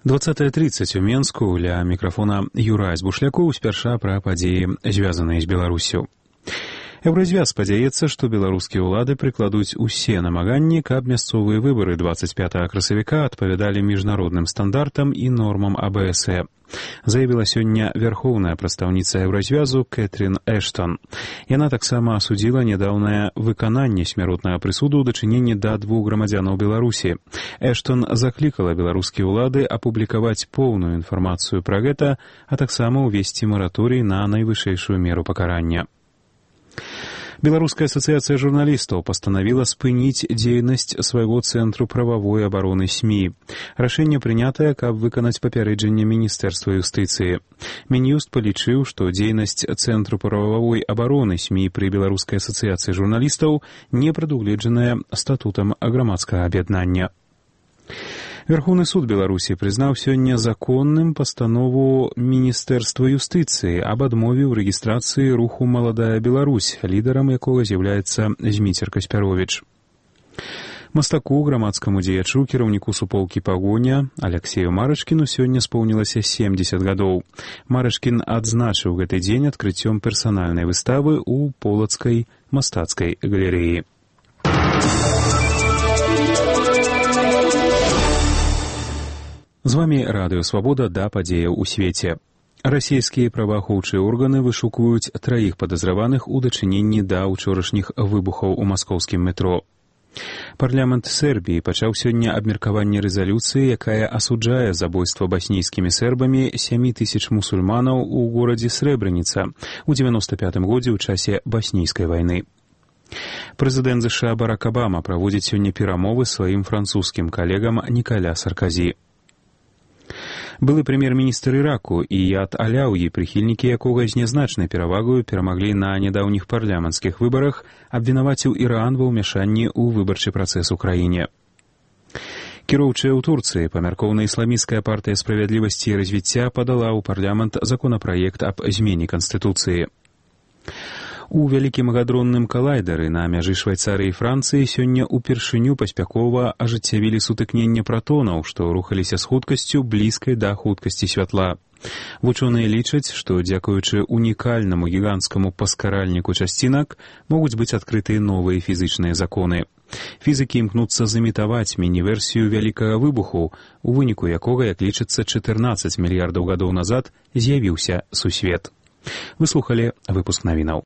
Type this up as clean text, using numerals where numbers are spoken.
20:30 у Менску. Ля мікрафона Юрай Збушлякоў спярша пра падзеі, звязаныя з Беларусю. Еўразвяз спадзяецца, што беларускія ўлады прыкладуць усе намаганні, каб мясцовыя выбары 25 красавіка адпавядалі міжнародным стандартам і нормам АБСЭ. Заявіла сёння вярхоўная прадстаўніца Еўразвязу Кэтрин Эштон. Яна таксама асудзіла нядаўнае выкананне смяротнага прысуду ў дачыненні да 2 грамадзянаў Беларусі. Эштон заклікала беларускія ўлады апублікаваць поўную інфармацыю пра гэта, а таксама ўвесці мараторый на найвышэйшую меру пакарання. Беларуская асацыяцыя журналістаў пастанавіла спыніць дзейнасць свайго цэнтру прававой абароны СМІ. Рашэнне прынятае, каб выканаць папярэджанне Міністэрства юстыцыі. Мін'юст палічыў, што дзейнасць цэнтру прававой абароны СМІ пры беларускай асацыяцыі журналістаў не прадугледжаная статутам грамадскага аб'яднання. Верховны суд Беларусі прызнаў сёння законным пастанову Міністэрства юстыцыі аб адмове ў рэгістрацыі руху «Маладая Беларусь», лідарам якога з'яўляецца Зміцер Каспяровіч. Мастаку, грамадскаму дзеячу, кіраўніку суполкі «Пагоня» Аляксею Марачкіну сёння споўнілася 70 гадоў. Марачкін адзначыў гэты дзень адкрыццём персанальнай выставы ў Полацкай мастацкай галерэі. З вамі Радыё Свабода да падзеяў у свеце. Расійскія праваахоўчыя органы вышукваюць 3 падазраваных у дачыненні да ўчорашніх выбухаў у маскоўскім метро. Парламент Сербіі пачаў сёння абмеркаванне рэзалюцыі, якая асуджае забойства баснійскімі сербамі 7000 мусульманаў у горадзе Срэбраніца ў 95 годзе ў часе баснійскай вайны. Прэзідэнт США Барак Абама праводзіць сёння перамовы з сваім французскім калегам Нікаля Сарказі. Былы прэм'ер-міністр Іраку Іяд Аляўі, прыхільнікі якога з нязначнай перавагаю перамаглі на нядаўніх парламенцкіх выбарах, абвінаваціў Іран ва ўмяшанні ў выбарчы працэс у краіне. Кіроўчая ў Турцыі памяркоўная ісламісцкая партыя справядлівасці і развіцця падала ў парламент законапраект аб змене канстытуцыі. У вялікім гадронным калайдары на мяжы Швайцарыі і Францыі сёння ўпершыню паспяхова ажыццявілі сутыкненне пратонаў, што рухаліся з хуткасцю блізкай да хуткасці святла. Вучоныя лічаць, што дзякуючы унікальнаму гіганцкаму паскаральніку часцінак могуць быць адкрытыя новыя фізычныя законы. Фізікі імкнуцца замітаваць міні-версію вялікага выбуху, у выніку якога, як лічыцца, 14 мільярдаў гадоў назад з'явіўся сусвет. Вы слухалі выпуск навінаў.